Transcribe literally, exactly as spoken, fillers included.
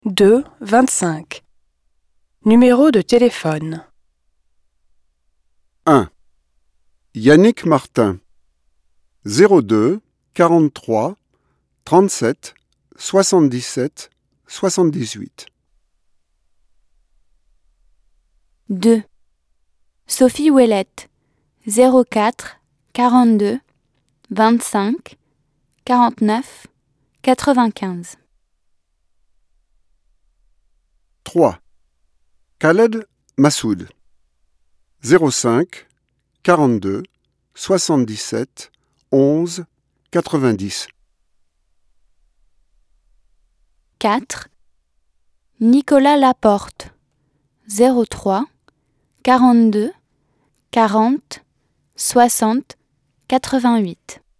deux vingt-cinq. Numéro de téléphone. un. Yannick Martin, zéro deux quarante-trois trente-sept soixante-dix-sept soixante-dix-huit. deux. Sophie Ouellette, zéro quatre quarante-deux vingt-cinq quarante-neuf quatre-vingt-quinze. trois. Khaled Massoud, zéro cinq quarante-deux soixante-dix-sept onze quatre-vingt-dix. quatre. Nicolas Laporte, zéro trois quarante-deux quarante soixante quatre-vingt-huit.